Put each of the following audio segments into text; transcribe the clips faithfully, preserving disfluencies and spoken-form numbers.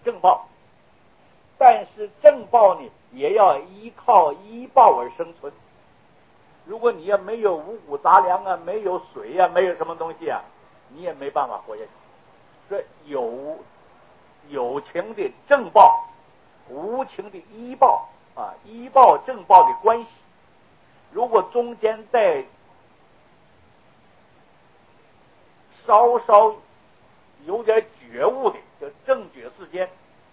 正报，但是正报呢也要依靠医报而生存。如果你也没有五谷杂粮啊，没有水啊，没有什么东西啊，你也没办法活下去。这有有情的正报，无情的医报啊，医报正报的关系，如果中间在稍稍有点觉悟的，就正觉世间，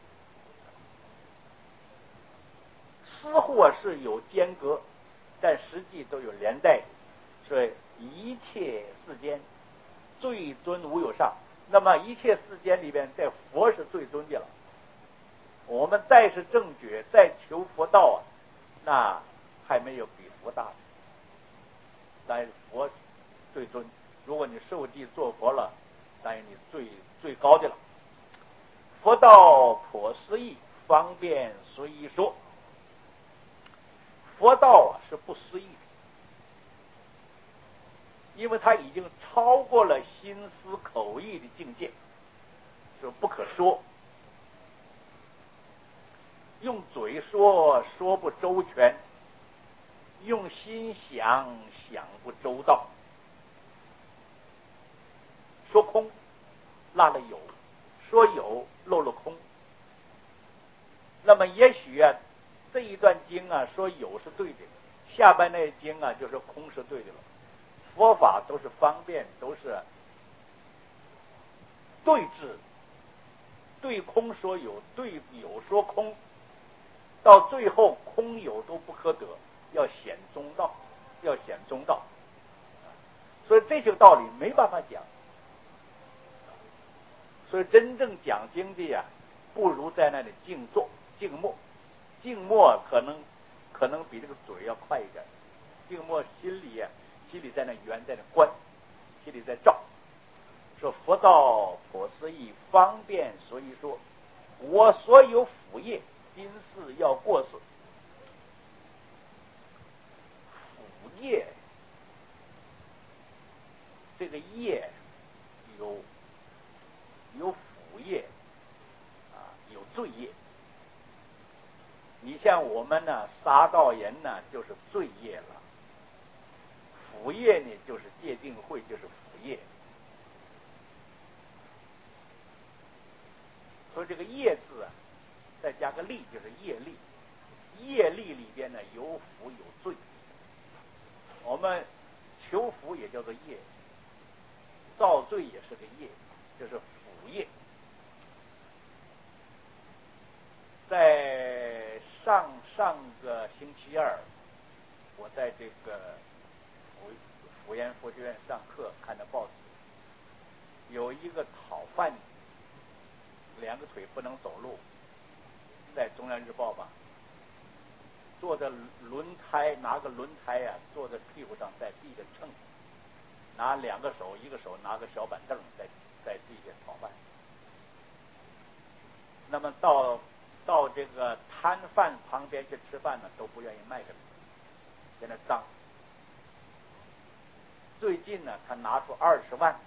似乎是有间隔，但实际都有连带的。所以一切世间最尊无有上，那么一切世间里边，在佛是最尊的了。我们再是正觉，再求佛道啊，那还没有比佛大的。但是佛最尊，如果你受记做佛了，但是你最最高的了。佛道颇思议，方便随意说。佛道啊是不思议的，因为它已经超过了心思口意的境界，是不可说。用嘴说说不周全，用心想想不周到。说空落了有，说有漏了空。那么也许啊，这一段经啊说有是对的，下半那经啊就说空是对的了。佛法都是方便，都是对治，对空说有，对有说空，到最后空有都不可得，要显中道，要显中道。所以这些道理没办法讲。所以真正讲经的呀，不如在那里静坐、静默。静默可能可能比这个嘴要快一点。静默心里呀，心里在那圆，在那观，心里在照。说佛道颇思议，方便所以说，我所有辅业，今世要过世。辅业，这个业有有辅业啊，有罪业。你像我们呢，杀盗人呢，就是罪业了。辅业呢，就是戒定慧，就是辅业。所以这个业字啊，再加个力，就是业力。业力里边呢，有辅有罪。我们求福也叫做业，造罪也是个业，就是辅业。在上上个星期二，我在这个福福研佛学院上课，看到报纸，有一个讨饭，两个腿不能走路，在中央日报吧，坐着轮胎，拿个轮胎呀、啊，坐在屁股上，在地下蹭，拿两个手，一个手拿个小板凳，在在地下讨饭。那么到到这个摊贩旁边去吃饭呢，都不愿意卖给他，在那脏。最近呢，他拿出二十万，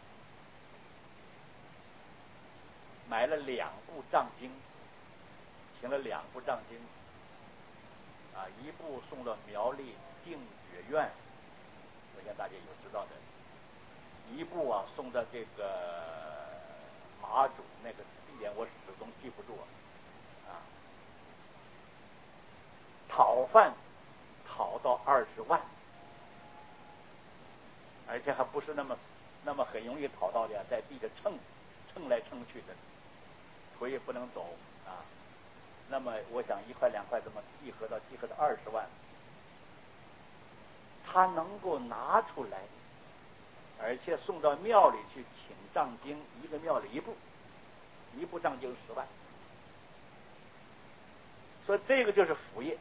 买了两部藏经，请了两部藏经，啊，一部送到苗栗定觉院，我想大家有知道的；一部啊送到这个马祖，那个地点我始终记不住啊。讨饭讨到二十万，而且还不是那么那么很容易讨到的，在地下蹭蹭来蹭去的，腿也不能走啊。那么我想一块两块这么集合到集合到二十万，他能够拿出来，而且送到庙里去请藏经，一个庙里一部，一部藏经十万，所以这个就是福业。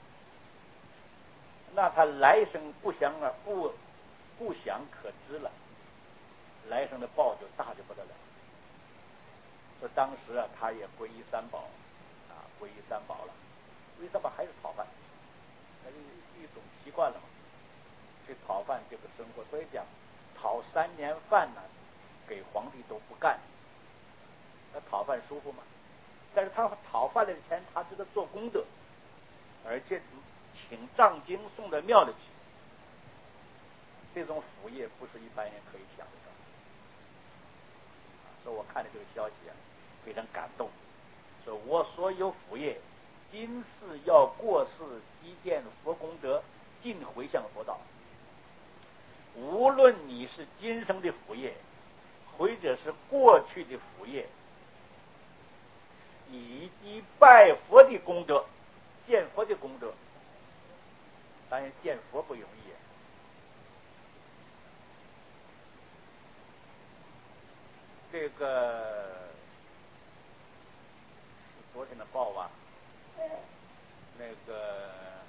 那他来生不想而不不想可知了，来生的报就大的不得了。说当时啊，他也皈依三宝，啊，皈依三宝了，皈依三宝还是讨饭，那就一种习惯了嘛，去讨饭这个生活。所以讲，讨三年饭呢，给皇帝都不干，那讨饭舒服吗？ 但是他讨回来的钱，他知道做功德，而且请藏经送到庙里去，这种福业不是一般人可以想得到。所以我看了这个消息啊，非常感动。所以我所有福业，今世要过世积建佛功德，尽回向佛道。无论你是今生的福业，或者是过去的福业，以及拜佛的功德，见佛的功德，当然见佛不容易啊。这个是昨天的报啊，那个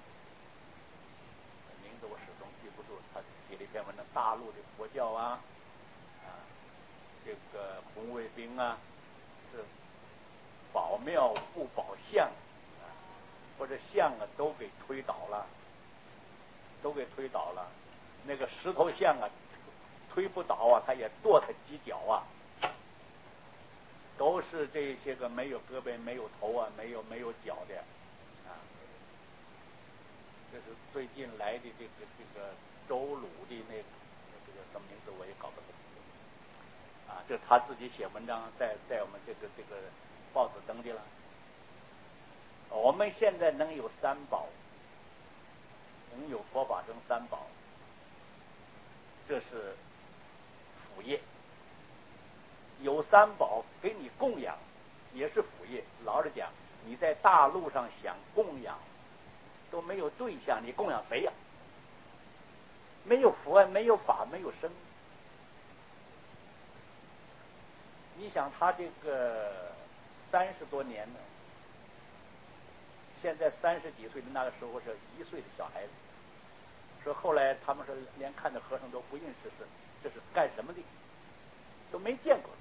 名字我始终记不住，他写了一篇文章，大陆的佛教啊，啊，这个红卫兵啊，是保庙不保相，啊，或者相啊都给推倒了，都给推倒了。那个石头像啊，推不倒啊，他也跺他几脚啊。都是这些个没有胳膊、没有头啊、没有没有脚的啊。这是最近来的这个这个周鲁的那个那个什么名字我也搞不懂啊。这是他自己写文章在在我们这个这个报纸登的了。我们现在能有三宝，能有佛法僧三宝，这是福业。有三宝给你供养，也是福业。老实讲，你在大陆上想供养，都没有对象，你供养谁呀？没有佛，没有法，没有僧。你想他这个三十多年呢，现在三十几岁的那个时候是一岁的小孩子，说后来他们说连看着和尚都不认识是这是干什么的，都没见过。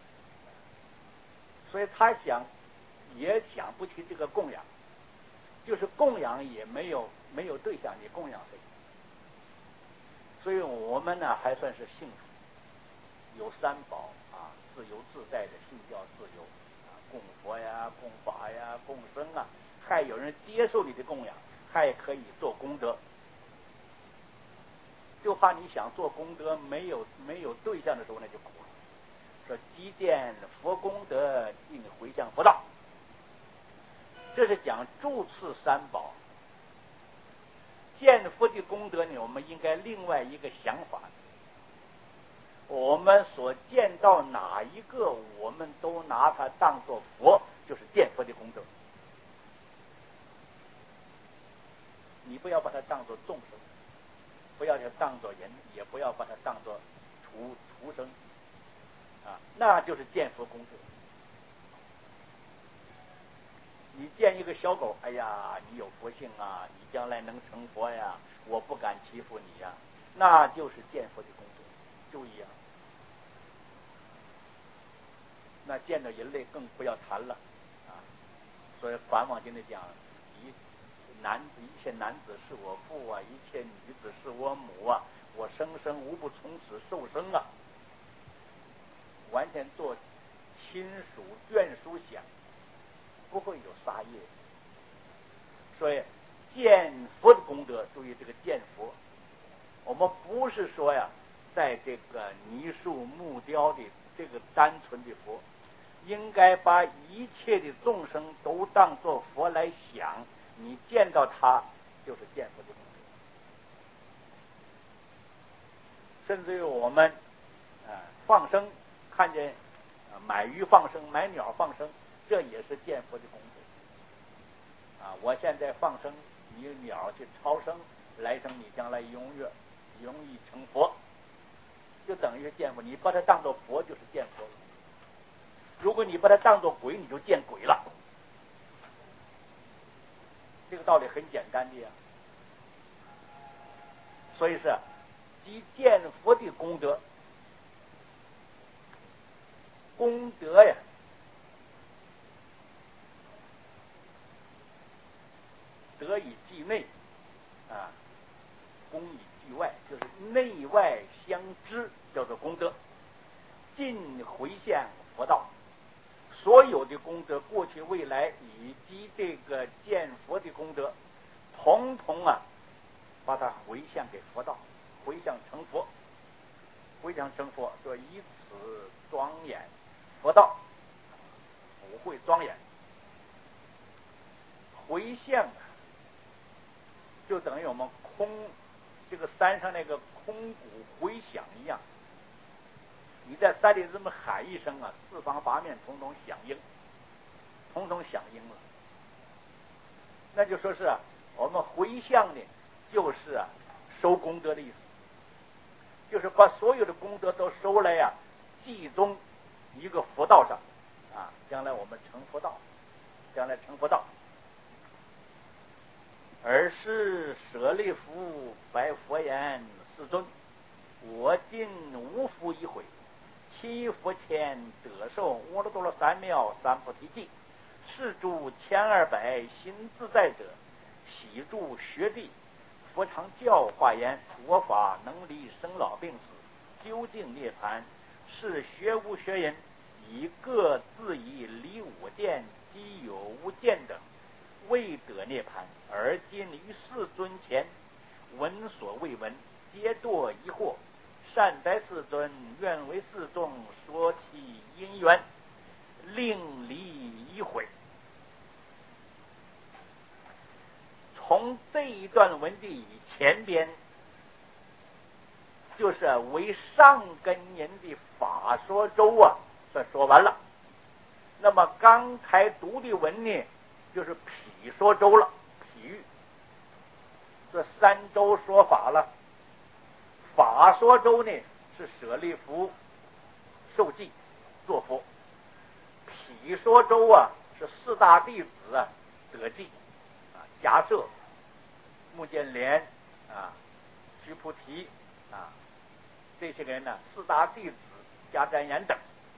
所以他想也想不起这个供养，就是供养也没有没有对象，你供养谁？所以我们呢还算是幸福，有三宝啊，自由自在的信教自由啊，供佛呀、供法呀、供僧啊，还有人接受你的供养，还可以做功德。就怕你想做功德没有没有对象的时候，那就苦了。说积建佛功德，尽回向佛道，这是讲住次三宝。见佛的功德呢，我们应该另外一个想法，我们所见到哪一个，我们都拿它当作佛，就是见佛的功德。你不要把它当作众生，不要把它当作人，也不要把它当作畜畜生啊，那就是见佛功德。你见一个小狗，哎呀，你有福性啊，你将来能成佛呀，我不敢欺负你呀，那就是见佛的功德。注意啊，那见到人类更不要谈了啊。所以《梵网经》里讲，一男子一切男子是我父啊，一切女子是我母啊，我生生无不从此受生啊，完全做亲属眷属想，不会有杀业。所以见佛的功德，注意这个见佛，我们不是说呀，在这个泥塑木雕的这个单纯的佛，应该把一切的众生都当作佛来想，你见到他就是见佛的功德。甚至于我们啊放生，看见啊买鱼放生，买鸟放生，这也是见佛的功德啊。我现在放生你鸟去超生，来生你将来永远容易成佛，就等于是见佛。你把它当作佛，就是见佛了。如果你把它当作鬼，你就见鬼了。这个道理很简单的呀。所以是即见佛的功德，功德呀，德以继内啊，功以继外，就是内外相知，叫做功德。尽回向佛道， 所有的功德，过去未来以及这个见佛的功德，统统啊把它回向给佛道，回向成佛，回向成佛，说以此庄严佛道，福慧庄严。回向啊，就等于我们空这个山上那个空谷回响一样。你在山里这么喊一声啊，四方八面统统响应，统统响应了。那就说是啊，我们回向呢，就是啊收功德的意思，就是把所有的功德都收来呀、啊，集中一个佛道上啊，将来我们成佛道，将来成佛道。尔时舍利弗白佛言：世尊，我今无复一回，其佛前得受阿耨多罗三藐三菩提记，是诸千二百心自在者，喜住学地。佛常教化言：佛法能离生老病死，究竟涅槃，是学无学人，以各自以离我见及有无见等，未得涅槃，而今于世尊前闻所未闻，皆堕疑惑。善哉世尊，愿为世众说其因缘，令离一悔。从这一段文字以前边，就是为上根人的法说周啊，算说完了。那么刚才读的文呢，就是毗说周了，毗喻。这三周说法了。法说周呢是舍利弗受记做佛，毗说周啊是四大弟子啊得记啊，迦摄、目犍连啊、须菩提啊，这些人呢四大弟子迦旃延等。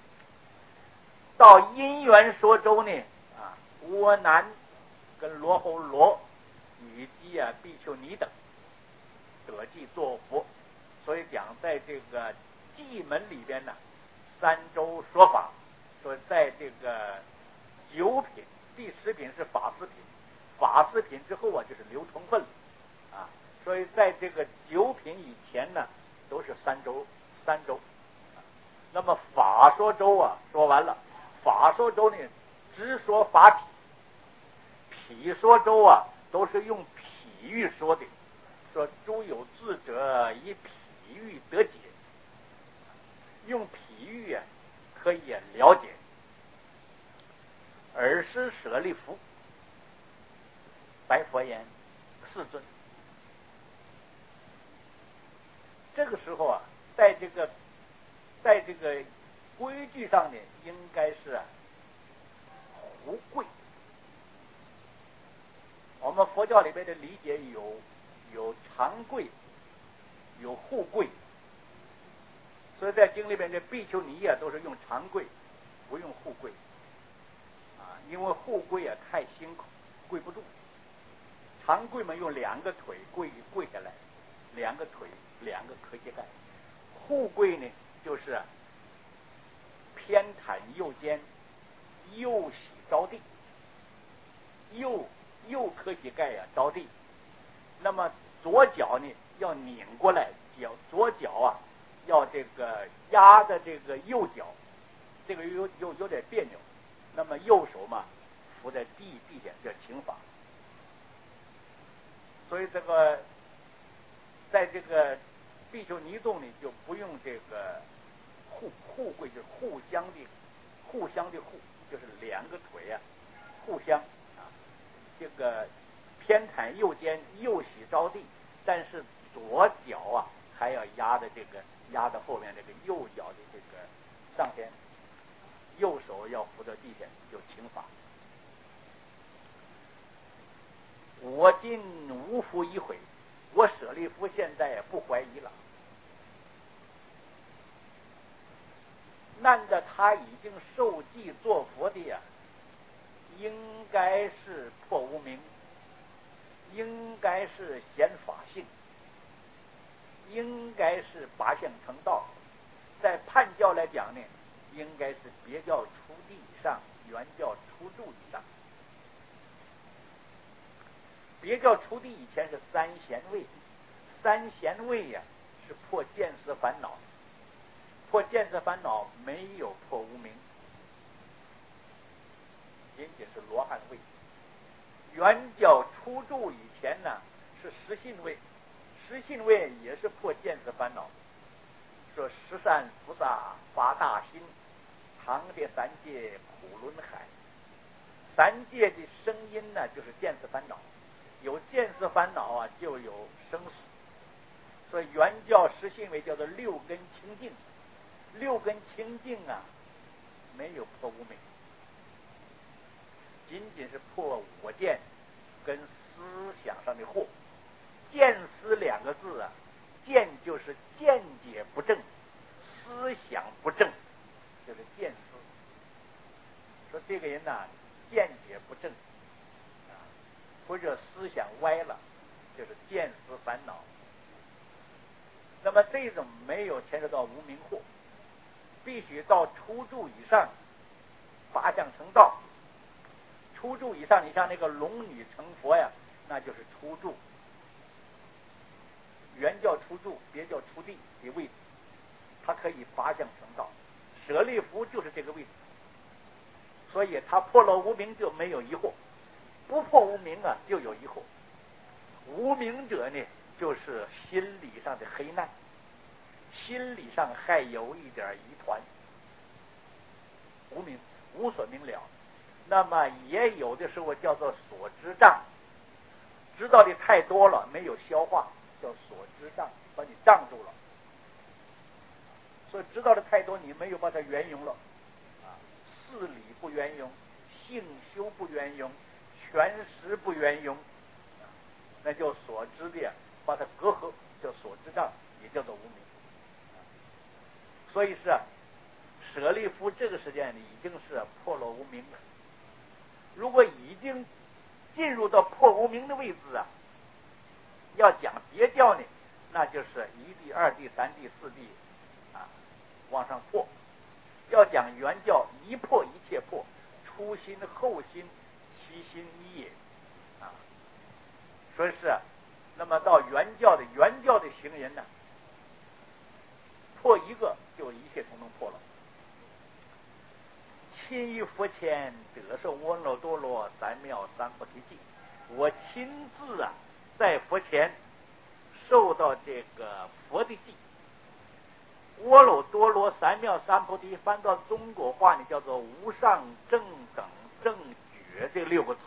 到因缘说周呢啊，阿难跟罗睺罗以及啊比丘尼等得记做佛。所以讲在这个记门里边呢，三周说法，说在这个九品，第十品是法思品，法思品之后啊就是流通分了啊，所以在这个九品以前呢都是三周三周。那么法说周啊说完了，法说周呢只说法体，毗说周啊都是用譬喻说的，说诸有智者以譬喻得解，用譬喻啊可以了解。尔时舍利弗白佛言：世尊。这个时候啊，在这个在这个规矩上呢，应该是啊胡贵。我们佛教里边的理解有有常贵，有护贵，所以在经里边的比丘尼啊都是用常贵，不用护贵啊，因为护贵啊太辛苦，跪不住。常贵们用两个腿跪跪下来，两个腿两个磕膝盖。护贵呢就是啊偏袒右肩，右膝着地，右右磕膝盖呀、啊、着地。那么左脚呢要拧过来，脚左脚啊要这个压的这个右脚，这个有有有点别扭。那么右手嘛扶在地地下，叫请法。所以这个在这个比丘尼众呢就不用这个互互跪，就是互相的互相的互，就是两个腿啊互相啊这个偏袒右肩，右膝着地，但是左脚啊还要压的这个压到后面这个右脚的这个上边，右手要扶到地下，就请法。我今无复一悔，我舍利弗现在也不怀疑了。难得他已经受记做佛的呀，应该是破无明，应该是显法性，应该是八相成道。在判教来讲呢， 应该是别教初地以上，原教初住以上。别教初地以前是三贤位，三贤位呀、啊、是破见思烦恼，破见思烦恼没有破无明，仅仅是罗汉位。原教初住以前呢是实信位，实信位也是破见思烦恼。说十善菩萨发大心，常的三界苦轮海。三界的声音呢就是见思烦恼，有见思烦恼啊就有生死。所以原教实信位叫做六根清净，六根清净啊没有破无明，仅仅是破我见跟思想上的惑。见思两个字啊，见就是见解不正，思想不正，就是见思。说这个人呐、啊，见解不正啊，或者思想歪了，就是见思烦恼。那么这种没有牵扯到无明惑，必须到初住以上，八相成道。初住以上，你像那个龙女成佛呀，那就是初住。原教初住，别教初地的位置，它可以八相成道。舍利弗就是这个位置，所以他破了无明就没有疑惑，不破无明啊就有疑惑。无明者呢，就是心理上的黑暗，心理上还有一点疑团，无明无所明了。那么也有的时候叫做所知障，知道的太多了没有消化，叫所知障，把你障住了。所以知道的太多，你没有把它圆融了啊，事理不圆融，性修不圆融，全实不圆融，那叫所知的把它隔阂，叫所知障，也叫做无明。所以是舍利弗这个时间里已经是破了无明了。如果已经进入到破无明的位置啊，要讲别教呢，那就是一地、二地、三地、四地啊往上破。要讲原教，一破一切破，初心、后心、七心一也啊。所以是，那么到原教的原教的行人呢，破一个就一切统统破了。亲于佛前得受阿耨多罗三藐三菩提记，我亲自啊在佛前受到这个佛的记。阿耨多罗三藐三菩提翻到中国话呢叫做无上正等正觉这六个字。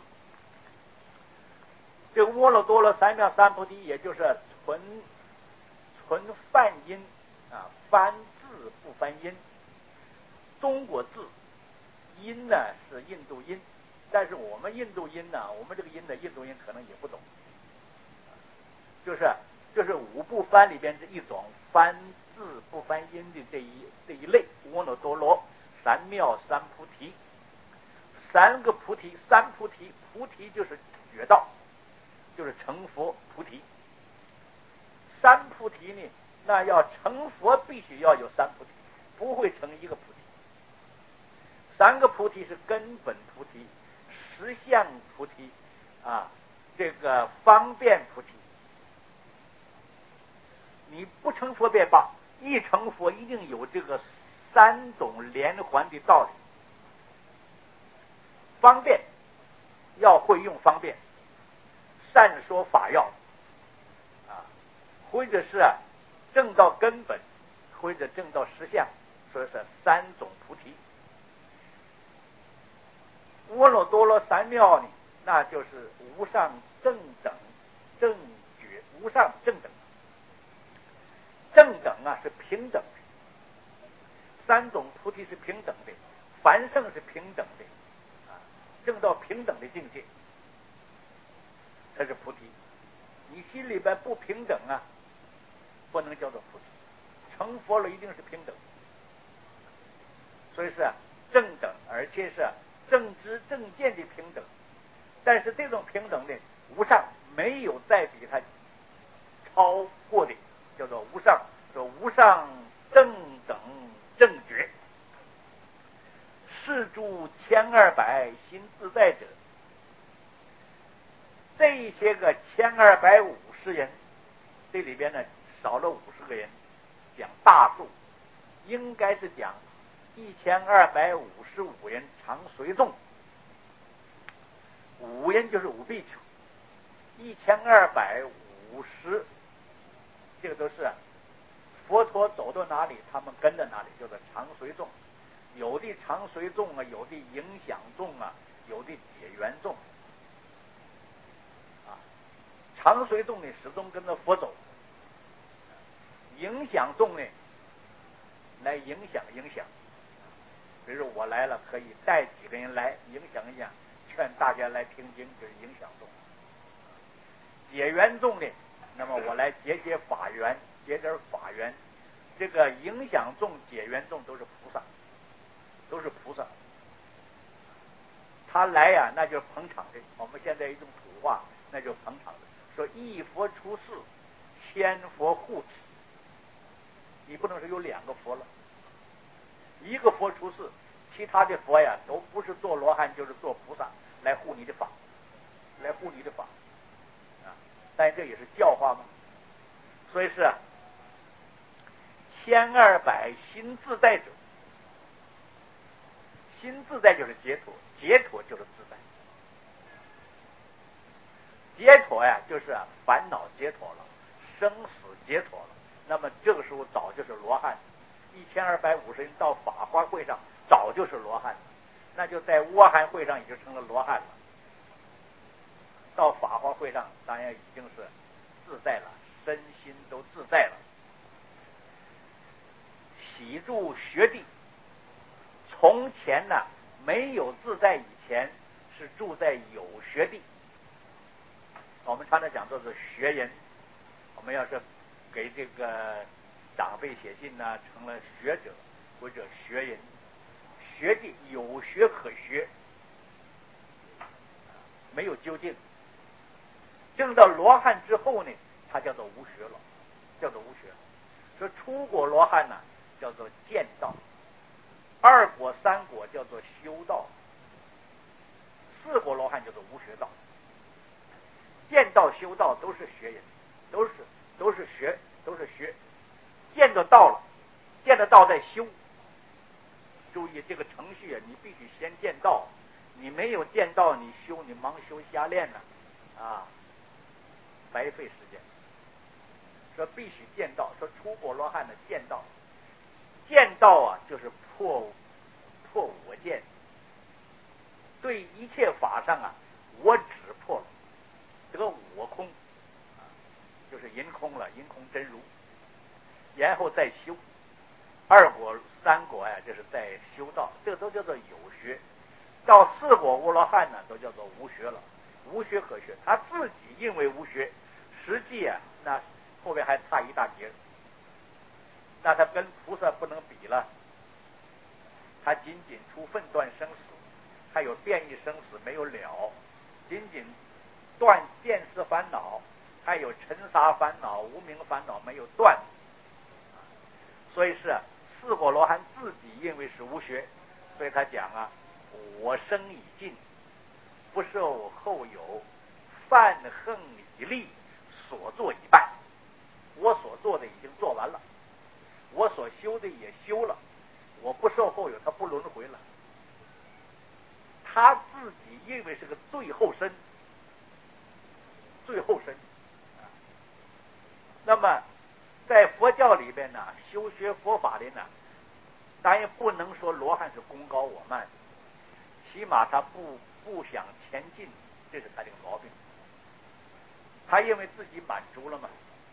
这个阿耨多罗三藐三菩提也就是纯纯梵音啊，翻字不翻音。中国字音呢是印度音，但是我们印度音呢，我们这个音的印度音可能也不懂，就是就是五部翻里边是一种翻字不翻音的这一这一类。阿耨多罗三藐三菩提，三个菩提，三菩提，菩提就是觉道，就是成佛菩提。三菩提呢，那要成佛必须要有三菩提，不会成一个菩提。三个菩提是根本菩提、实相菩提啊，这个方便菩提。你不成佛便罢，一成佛一定有这个三种连环的道理。方便要会用方便，善说法要啊，或者是啊正到根本，或者正到实相，所以是三种菩提。阿耨多罗三藐呢，那就是无上正等正觉，无上正等。正等啊是平等的，三种菩提是平等的，凡圣是平等的啊，正到平等的境界才是菩提。你心里边不平等啊，不能叫做菩提。成佛了一定是平等，所以是正等，而且是正知正见的平等。但是这种平等呢，无上没有再比它超过的，叫做无上，说无上正等正觉。 是诸千二百心自在者，这些个千二百五十人，这里边呢少了五十个人，讲大数，应该是讲一千二百五十五人常随众，五人就是五比丘，一千二百五十，这个都是佛陀走到哪里，他们跟着哪里，叫做常随众。有的常随众啊，有的影响众啊，有的解缘众啊。常随众呢，始终跟着佛走；影响众呢，来影响影响。比如我来了，可以带几个人来影响一下，劝大家来听经，就是影响众。解缘众呢，那么我来结结法缘，结点法缘。这个影响众、解缘众都是菩萨。都是菩萨，他来呀、啊，那就是捧场的。我们现在一种土话，那就是捧场的。说一佛出世，千佛护持。你不能说有两个佛了，一个佛出世，其他的佛呀都不是做罗汉就是做菩萨来护你的法，来护你的法啊。但这也是教化嘛。所以是千二百心自在者。心自在就是解脱，解脱就是自在。解脱呀，就是烦恼解脱了，生死解脱了。那么这个时候早就是罗汉，一千二百五十人到法华会上，早就是罗汉了。那就在阿含会上也就成了罗汉了。到法华会上，当然已经是自在了，身心都自在了。喜住学地。从前呢，没有自在以前是住在有学地。我们常常讲做是学人，我们要是给这个长辈写信呢，成了学者或者学人。学地有学可学，没有究竟。证到罗汉之后呢，他叫做无学了，叫做无学。说出果罗汉呢，叫做见道。二果三果叫做修道，四果罗汉叫做无学道。见道修道都是学人，都是都是学都是学。见到道了，见得道再修。注意这个程序啊，你必须先见道，你没有见道，你修你忙修瞎练呢，啊，白费时间。说必须见道，说出果罗汉的见道。见道啊，就是破破我见，对一切法上啊，我只破了，得我空，啊，就是淫空了，淫空真如，然后再修。二果三果呀、啊，这是在修道，这个都叫做有学。到四果无罗汉呢，都叫做无学了，无学可学。他自己因为无学，实际啊，那后边还差一大截。那他跟菩萨不能比了，他仅仅出分断生死，还有变异生死没有了，仅仅断见识烦恼，还有尘沙烦恼、无明烦恼没有断。所以是四果罗汉自己因为是无学，所以他讲啊，我生已尽，不受后有，犯横已立，所做已办。我所做的已经做完了，我所修的也修了，我不受后有，他不轮回了。他自己因为是个最后身，最后身。那么在佛教里边呢，修学佛法的呢，当然不能说罗汉是功高我慢，起码他不不想前进，这是他这个毛病。他因为自己满足了嘛，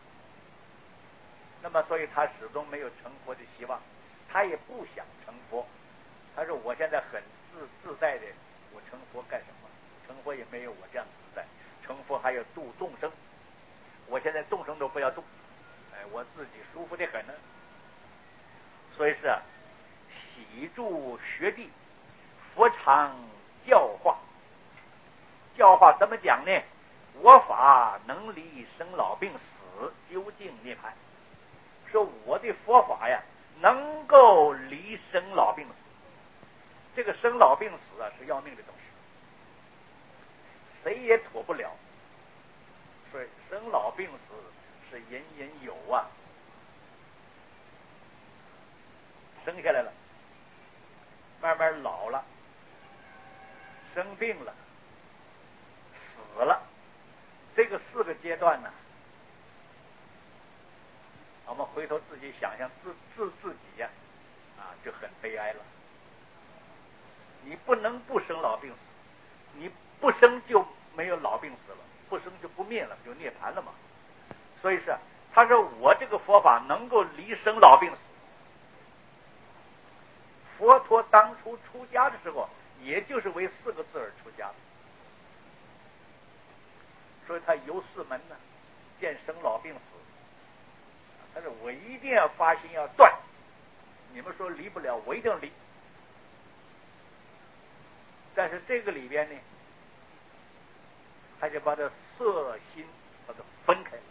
那么所以他始终没有成佛的希望，他也不想成佛。他说我现在很自自在的，我成佛干什么？成佛也没有我这样自在，成佛还要度众生，我现在众生都不要度，哎，我自己舒服的很呢。所以是啊，喜住学地，佛常教化。教化怎么讲呢？我法能离生老病死，究竟涅槃。说我的佛法呀，能够离生老病死。 这个生老病死啊是要命的东西，谁也躲不了。所以生老病死是人人有啊。生下来了，慢慢老了，生病了，死了，这个四个阶段呢，我们回头自己想想自自自己呀、啊，啊，就很悲哀了。你不能不生老病死，你不生就没有老病死了，不生就不灭了，就涅槃了嘛。所以是他说我这个佛法能够离生老病死。佛陀当初出家的时候，也就是为四个字而出家的，所以他游四门呢，见生老病死。他说我一定要发心要断，你们说离不了，我一定离。但是这个里边呢，他就把这色心把它分开，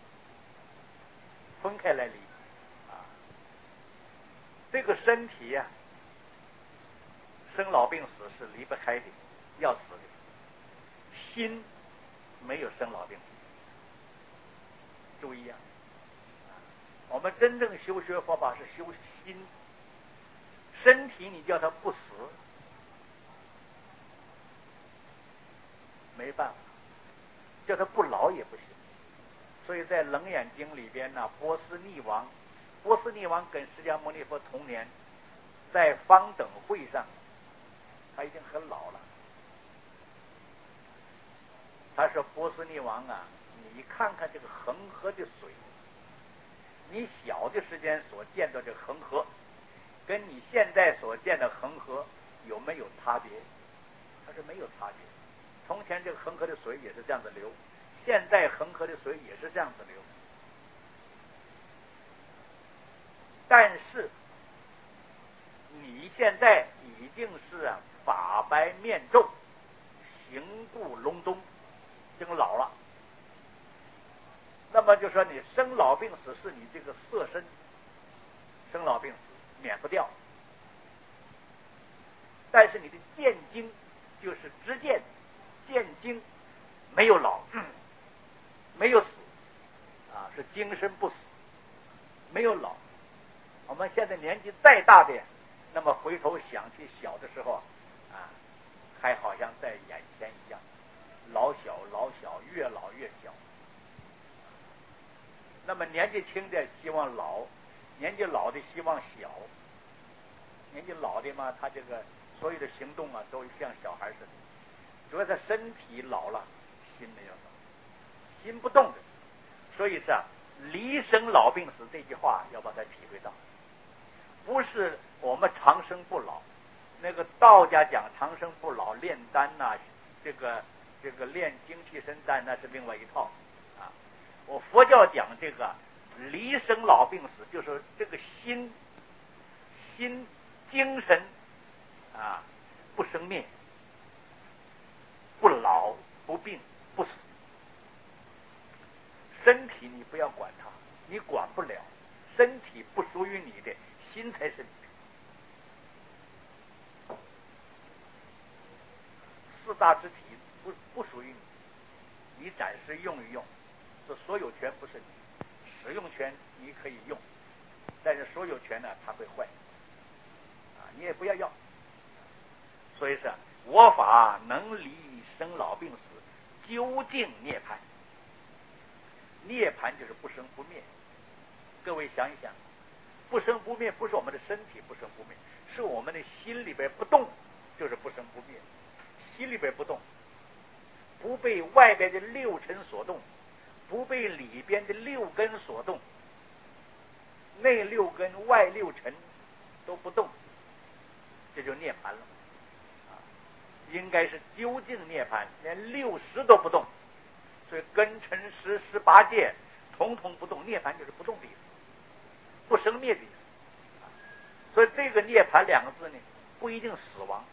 分开来离啊。这个身体呀、啊。生老病死是离不开的，要死的。心没有生老病死。注意啊，我们真正修学佛法是修心，身体你叫它不死，没办法，叫它不老也不行。所以在《楞严经》里边呢，波斯匿王，波斯匿王跟释迦牟尼佛同年，在方等会上。他已经很老了。他说：“波斯匿王啊，你看看这个恒河的水，你小的时间所见到这个恒河，跟你现在所见的恒河有没有差别？”他说：“没有差别。从前这个恒河的水也是这样子流，现在恒河的水也是这样子流。但是你现在已经是啊。”法白面皱，形不隆冬，已经老了。那么就说你生老病死是你这个色身，生老病死免不掉。但是你的见精就是知见，见精没有老，嗯、没有死啊，是精神不死，没有老。我们现在年纪再大点，那么回头想起小的时候。啊，还好像在眼前一样，老小老小，越老越小。那么年纪轻的希望老，年纪老的希望小。年纪老的嘛，他这个所有的行动啊，都像小孩似的。主要他身体老了，心没有老，心不动的。所以是啊，离生老病死这句话要把它体会到，不是我们长生不老。那个道家讲长生不老炼丹呐、啊，这个这个炼精气神丹那是另外一套啊。我佛教讲这个离生老病死，就是这个心心精神啊不生灭，不老不病不死。身体你不要管它，你管不了，身体不属于你的，心才是你的。四大之体不不属于你，你暂时用一用，这所有权不是你，使用权你可以用，但是所有权呢它会坏，啊，你也不要要。所以说，我法能离生老病死，究竟涅槃。涅槃就是不生不灭。各位想一想，不生不灭不是我们的身体不生不灭，是我们的心里边不动，就是不生不灭。心里边不动，不被外边的六尘所动，不被里边的六根所动，内六根外六尘都不动，这就涅槃了啊！应该是究竟涅槃，连六识都不动，所以根尘识十八界统统不动，涅槃就是不动的意思，不生灭的意思。所以这个涅槃两个字呢，不一定死亡。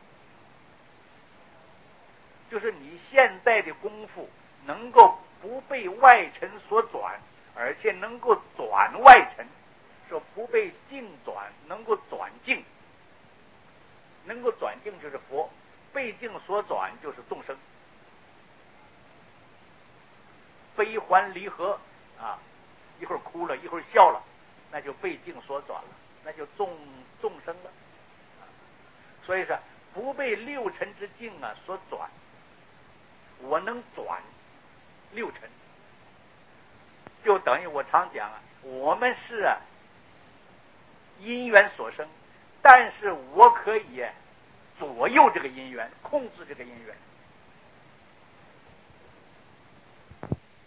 就是你现在的功夫能够不被外尘所转，而且能够转外尘，说不被境转，能够转境， 能够转境就是佛，被境所转就是众生。悲欢离合啊，一会儿哭了，一会儿笑了，那就被境所转了，那就众众生了。所以说，不被六尘之境啊所转，我能转六尘，就等于我常讲啊，我们是啊因缘所生，但是我可以左右这个因缘，控制这个因缘。